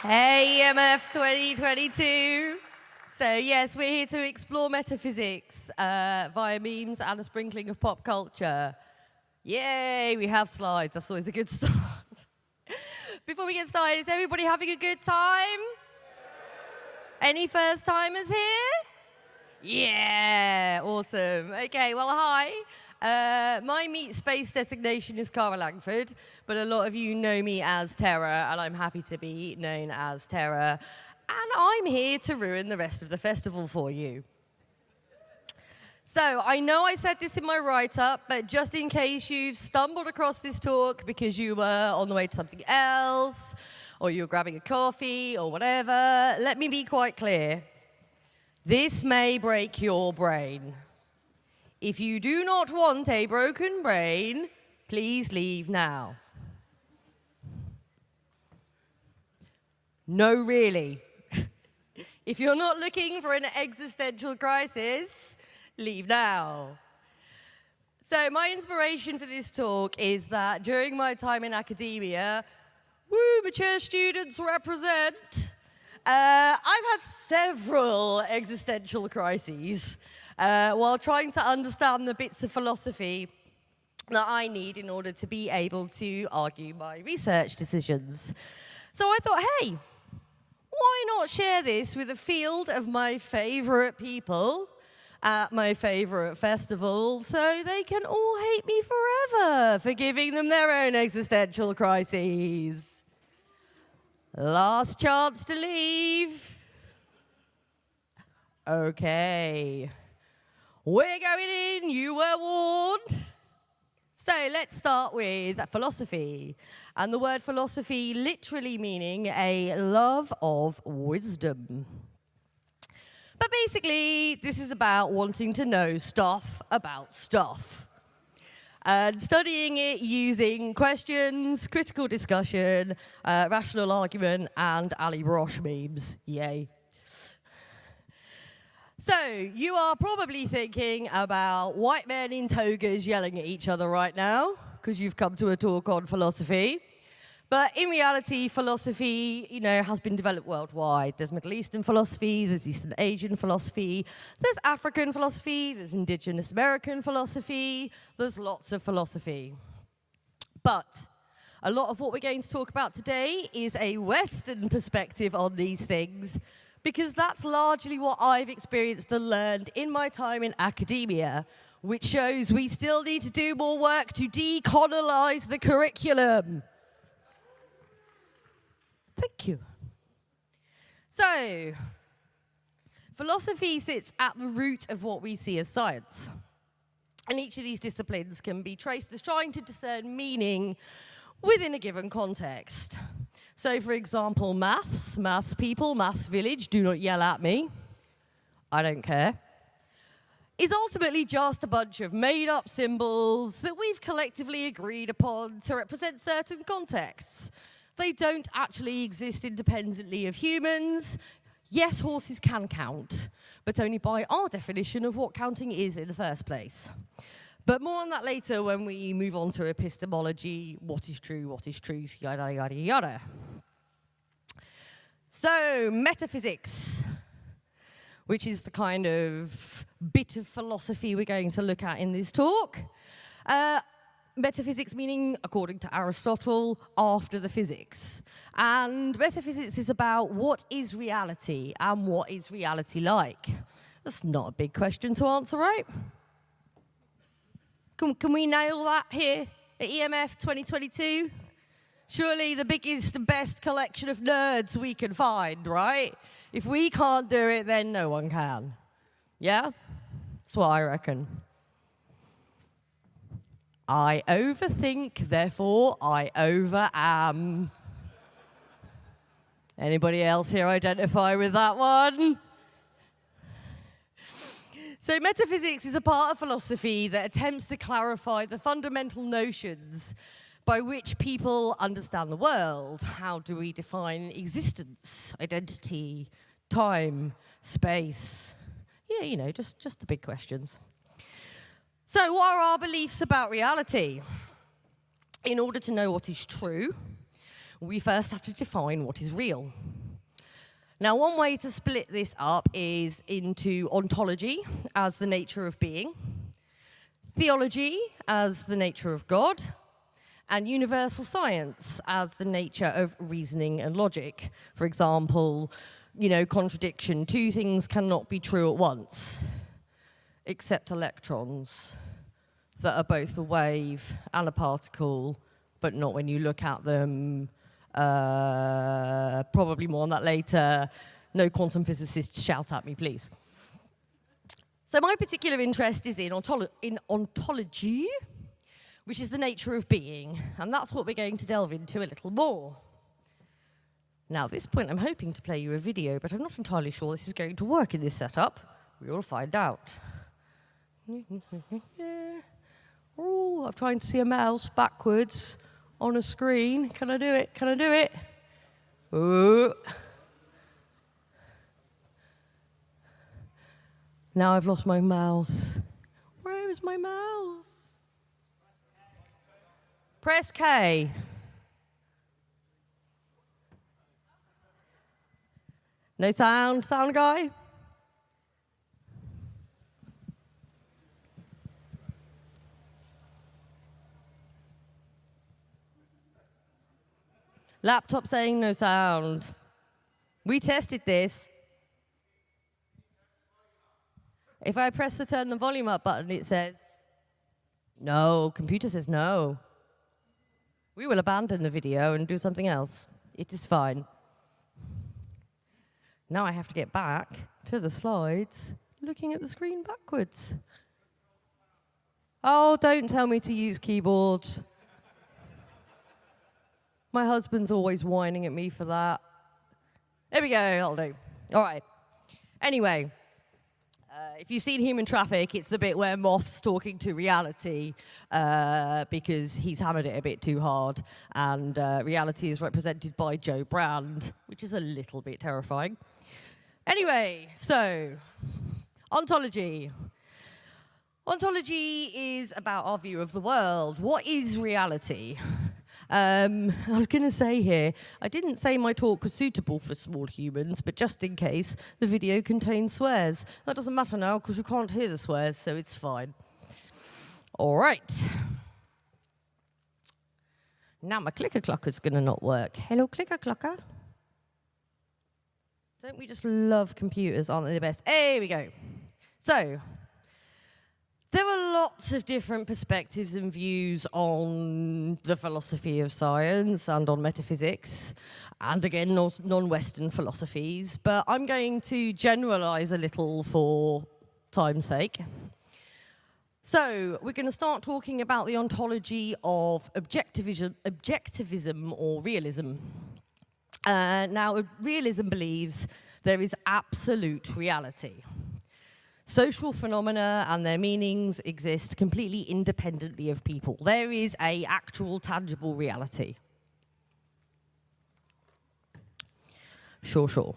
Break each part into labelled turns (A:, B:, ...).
A: Hey, EMF 2022. So yes, we're here to explore metaphysics via memes and a sprinkling of pop culture. Yay, we have slides. That's always a good start. Before we get started, is everybody having a good time? Any first timers here? Yeah, awesome. Okay, well, hi. My meet space designation is Cara Langford, but a lot of you know me as Terra, and I'm happy to be known as Terra. And I'm here to ruin the rest of the festival for you. So I know I said this in my write-up, but just in case you've stumbled across this talk because you were on the way to something else, or you were grabbing a coffee, or whatever, let me be quite clear. This may break your brain. If you do not want a broken brain, please leave now. No, really. If you're not looking for an existential crisis, leave now. So my inspiration for this talk is that during my time in academia, mature students represent, I've had several existential crises while trying to understand the bits of philosophy that I need in order to be able to argue my research decisions. So I thought, hey, why not share this with a field of my favorite people at my favorite festival so they can all hate me forever for giving them their own existential crises. Last chance to leave. Okay. We're going in, you were warned. So let's start with philosophy. And the word philosophy literally meaning a love of wisdom. But basically, this is about wanting to know stuff about stuff. And studying it using questions, critical discussion, rational argument, and Ali Brosh memes. Yay. So, you are probably thinking about white men in togas yelling at each other right now, because you've come to a talk on philosophy. But in reality, philosophy, has been developed worldwide. There's Middle Eastern philosophy, there's Eastern Asian philosophy, there's African philosophy, there's Indigenous American philosophy, there's lots of philosophy. But a lot of what we're going to talk about today is a Western perspective on these things, because that's largely what I've experienced and learned in my time in academia, which shows we still need to do more work to decolonize the curriculum. Thank you. So, philosophy sits at the root of what we see as science. And each of these disciplines can be traced as trying to discern meaning within a given context. So, for example, maths people, maths village, do not yell at me. I don't care. Is ultimately just a bunch of made-up symbols that we've collectively agreed upon to represent certain contexts. They don't actually exist independently of humans. Yes, horses can count, but only by our definition of what counting is in the first place. But more on that later when we move on to epistemology, what is true, yada, yada, yada. So, metaphysics, which is the kind of bit of philosophy we're going to look at in this talk. Metaphysics meaning, according to Aristotle, after the physics. And metaphysics is about what is reality and what is reality like. That's not a big question to answer, right? Can we nail that here at EMF 2022? Surely the biggest and best collection of nerds we can find, right? If we can't do it, then no one can. Yeah? That's what I reckon. I overthink, therefore I over-am. Anybody else here identify with that one? So metaphysics is a part of philosophy that attempts to clarify the fundamental notions by which people understand the world. How do we define existence, identity, time, space? Yeah, just the big questions. So what are our beliefs about reality? In order to know what is true, we first have to define what is real. Now, one way to split this up is into ontology as the nature of being, theology as the nature of God, and universal science as the nature of reasoning and logic. For example, contradiction. Two things cannot be true at once, except electrons that are both a wave and a particle, but not when you look at them. Probably more on that later. No quantum physicists shout at me, please. So my particular interest is in ontology, which is the nature of being, and that's what we're going to delve into a little more. Now, at this point, I'm hoping to play you a video, but I'm not entirely sure this is going to work in this setup. We will find out. Oh, I'm trying to see a mouse backwards on a screen. Can I do it? Can I do it? Ooh. Now I've lost my mouse. Where is my mouse? Press K. No sound? Sound guy? Laptop saying no sound. We tested this. If I press the turn the volume up button, it says no. Computer says no. We will abandon the video and do something else. It is fine. Now I have to get back to the slides, looking at the screen backwards. Oh, don't tell me to use keyboards. My husband's always whining at me for that. There we go, that'll do. All right. Anyway, if you've seen Human Traffic, it's the bit where Moff's talking to reality because he's hammered it a bit too hard, and reality is represented by Jo Brand, which is a little bit terrifying. Anyway, so, ontology. Ontology is about our view of the world. What is reality? I was going to say here, I didn't say my talk was suitable for small humans, but just in case, the video contains swears. That doesn't matter now, because you can't hear the swears, so it's fine. All right. Now my clicker-clocker's going to not work. Hello, clicker-clocker. Don't we just love computers? Aren't they the best? Here we go. So, there are lots of different perspectives and views on the philosophy of science and on metaphysics, and again, non-Western philosophies, but I'm going to generalize a little for time's sake. So, we're going to start talking about the ontology of objectivism or realism. Now, realism believes there is absolute reality. Social phenomena and their meanings exist completely independently of people. There is an actual, tangible reality. Sure.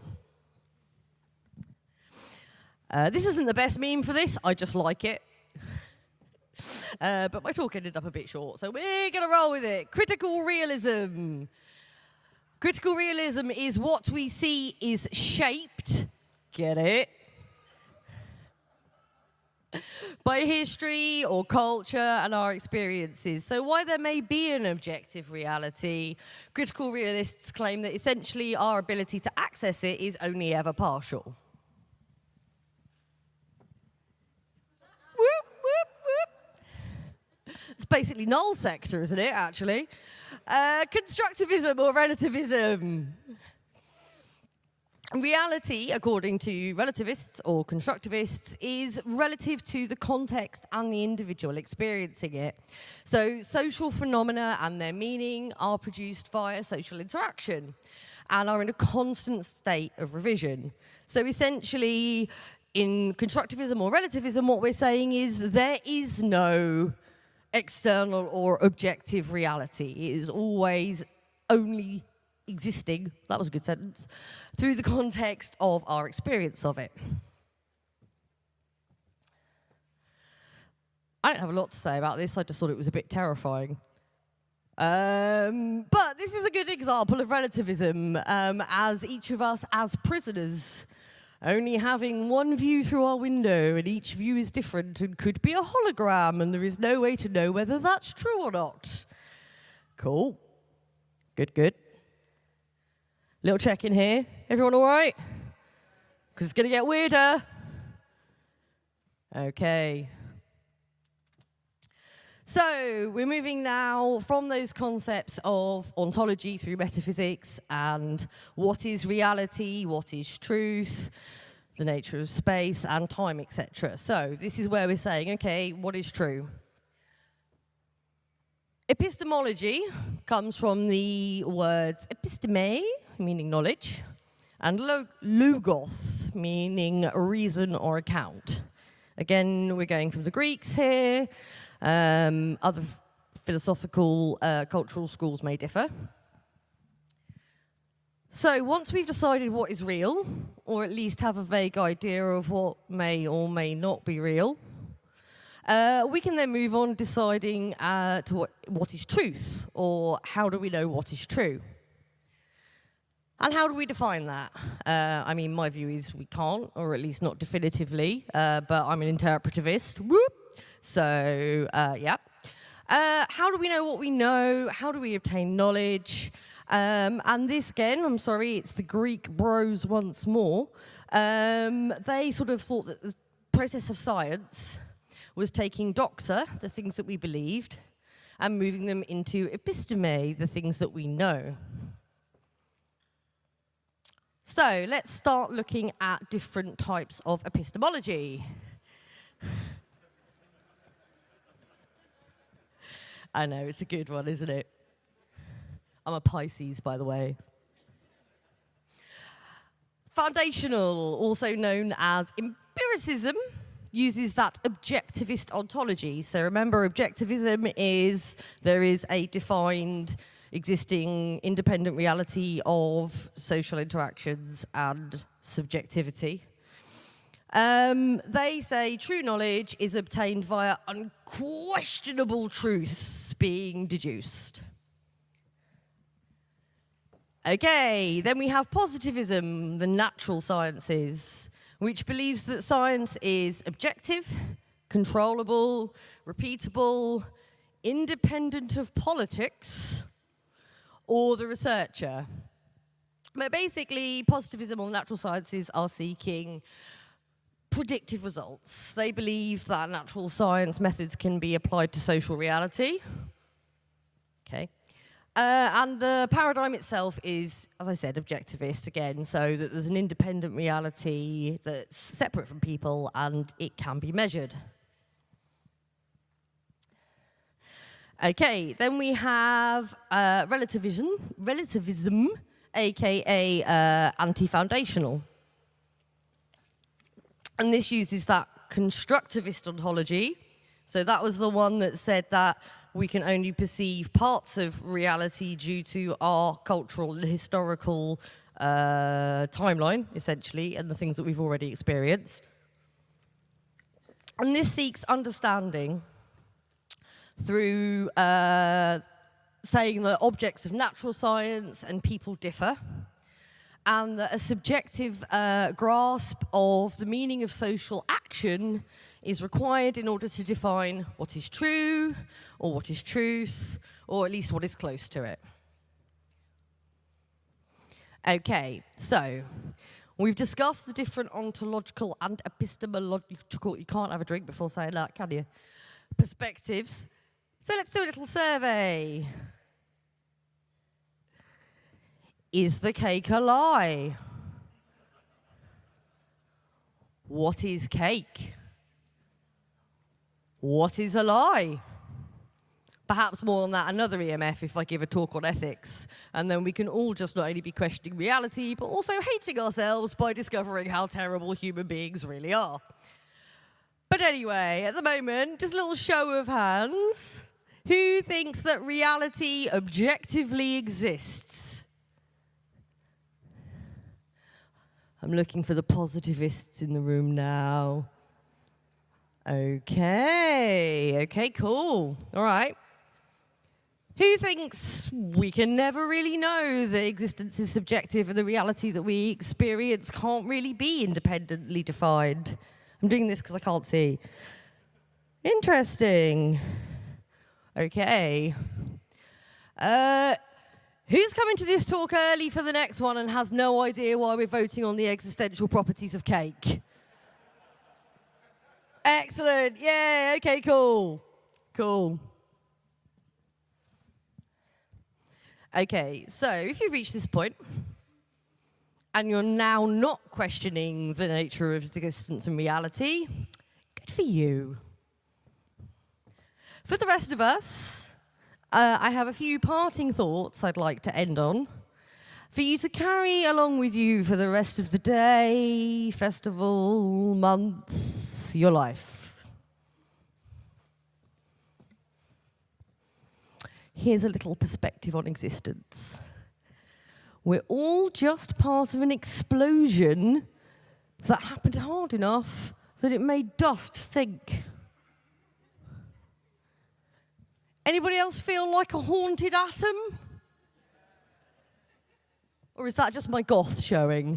A: This isn't the best meme for this. I just like it. But my talk ended up a bit short, so we're going to roll with it. Critical realism. Critical realism is what we see is shaped, get it, by history or culture and our experiences. So while there may be an objective reality, critical realists claim that essentially our ability to access it is only ever partial. Whoop, whoop, whoop. It's basically null sector, isn't it, actually? Constructivism or relativism. Reality, according to relativists or constructivists, is relative to the context and the individual experiencing it. So social phenomena and their meaning are produced via social interaction and are in a constant state of revision. So essentially, in constructivism or relativism, what we're saying is there is no external or objective reality. It is always only existing, that was a good sentence, through the context of our experience of it. I don't have a lot to say about this, I just thought it was a bit terrifying. But this is a good example of relativism, as each of us as prisoners only having one view through our window, and each view is different and could be a hologram, and there is no way to know whether that's true or not. Cool. Good, good. Little check in here. Everyone all right? Because it's going to get weirder. Okay. So we're moving now from those concepts of ontology through metaphysics and what is reality, what is truth, the nature of space and time, etc. So this is where we're saying, okay, what is true? Epistemology comes from the words episteme, meaning knowledge, and logos, meaning reason or account. Again, we're going from the Greeks here. Other philosophical, cultural schools may differ. So once we've decided what is real, or at least have a vague idea of what may or may not be real, we can then move on deciding to what is truth, or how do we know what is true? And how do we define that? I mean, my view is we can't, or at least not definitively, but I'm an interpretivist. Whoop! So, yeah. How do we know what we know? How do we obtain knowledge? And this, again, I'm sorry, it's the Greek bros once more. They sort of thought that the process of science was taking doxa, the things that we believed, and moving them into episteme, the things that we know. So let's start looking at different types of epistemology. I know, it's a good one, isn't it? I'm a Pisces, by the way. Foundational, also known as empiricism, uses that objectivist ontology. So remember, objectivism is there is a defined existing independent reality of social interactions and subjectivity. They say true knowledge is obtained via unquestionable truths being deduced. Okay, then we have positivism, the natural sciences, which believes that science is objective, controllable, repeatable, independent of politics or the researcher. But basically, positivism or natural sciences are seeking predictive results. They believe that natural science methods can be applied to social reality. Okay. And the paradigm itself is, as I said, objectivist again, so that there's an independent reality that's separate from people and it can be measured. Okay, then we have relativism, aka anti-foundational. And this uses that constructivist ontology. So that was the one that said that we can only perceive parts of reality due to our cultural and historical timeline, essentially, and the things that we've already experienced. And this seeks understanding through saying that objects of natural science and people differ, and that a subjective grasp of the meaning of social action is required in order to define what is true, or what is truth, or at least what is close to it. Okay, so we've discussed the different ontological and epistemological, you can't have a drink before saying that, can you? Perspectives. So let's do a little survey. Is the cake a lie? What is cake? What is a lie? Perhaps more on that another EMF if I give a talk on ethics. And then we can all just not only be questioning reality, but also hating ourselves by discovering how terrible human beings really are. But anyway, at the moment, just a little show of hands. Who thinks that reality objectively exists? I'm looking for the positivists in the room now. Okay, cool. All right. Who thinks we can never really know that existence is subjective and the reality that we experience can't really be independently defined? I'm doing this because I can't see. Interesting. Okay. Who's coming to this talk early for the next one and has no idea why we're voting on the existential properties of cake? Excellent. Yay. Okay, cool. Cool. Okay, so if you've reached this point and you're now not questioning the nature of existence and reality, good for you. For the rest of us, I have a few parting thoughts I'd like to end on for you to carry along with you for the rest of the day, festival, month, your life. Here's a little perspective on existence. We're all just part of an explosion that happened hard enough that it made dust think. Anybody else feel like a haunted atom? Or is that just my goth showing?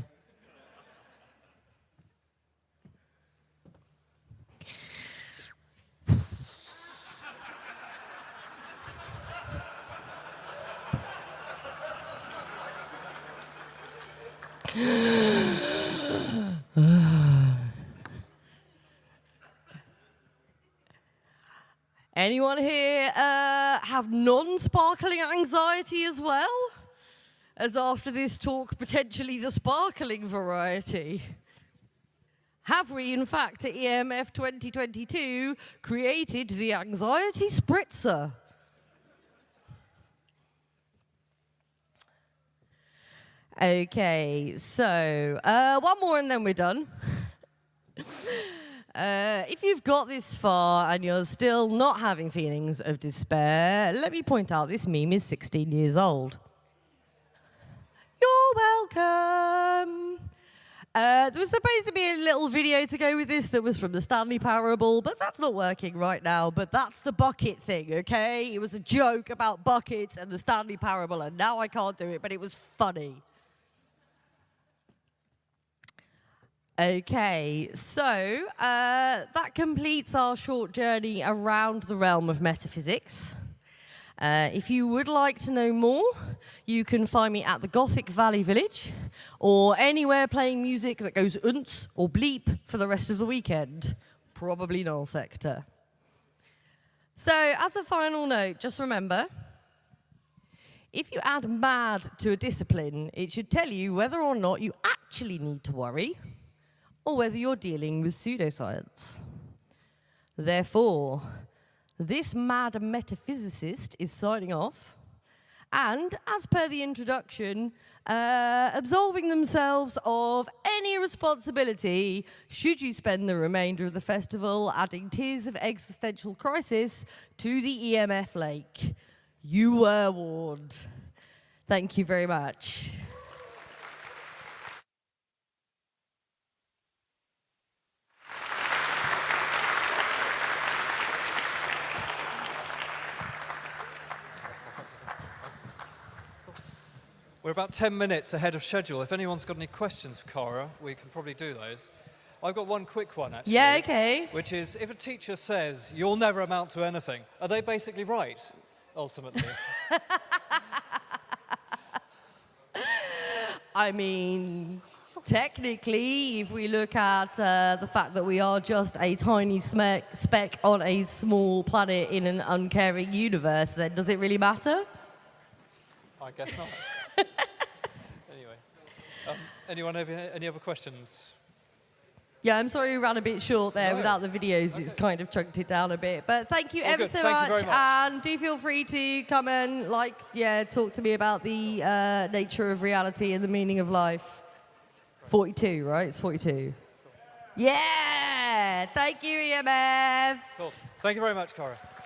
A: Anyone here have non-sparkling anxiety as well? As after this talk, potentially the sparkling variety. Have we, in fact, at EMF 2022, created the anxiety spritzer? Okay, so one more and then we're done. If you've got this far and you're still not having feelings of despair, let me point out this meme is 16 years old. You're welcome. There was supposed to be a little video to go with this that was from the Stanley Parable, but that's not working right now. But that's the bucket thing, okay? It was a joke about buckets and the Stanley Parable, and now I can't do it, but it was funny. Okay, so that completes our short journey around the realm of metaphysics. If you would like to know more, you can find me at the Gothic Valley Village or anywhere playing music that goes unts or bleep for the rest of the weekend. Probably null sector. So as a final note, just remember, if you add mad to a discipline, it should tell you whether or not you actually need to worry or whether you're dealing with pseudoscience. Therefore, this mad metaphysicist is signing off, and as per the introduction, absolving themselves of any responsibility should you spend the remainder of the festival adding tears of existential crisis to the EMF lake. You were warned. Thank you very much.
B: We're about 10 minutes ahead of schedule. If anyone's got any questions for Cara, we can probably do those. I've got one quick one, actually.
A: Yeah, okay.
B: Which is, if a teacher says, you'll never amount to anything, are they basically right, ultimately?
A: I mean, technically, if we look at the fact that we are just a tiny speck on a small planet in an uncaring universe, then does it really matter?
B: I guess not. Anyway, anyone have any other questions?
A: Yeah, I'm sorry we ran a bit short there.
B: No.
A: Without the videos. Okay. It's kind of chunked it down a bit. But thank you ever so much. And do feel free to come and, talk to me about the nature of reality and the meaning of life. 42, right? It's 42. Yeah! Thank you, EMF.
B: Cool. Thank you very much, Cara.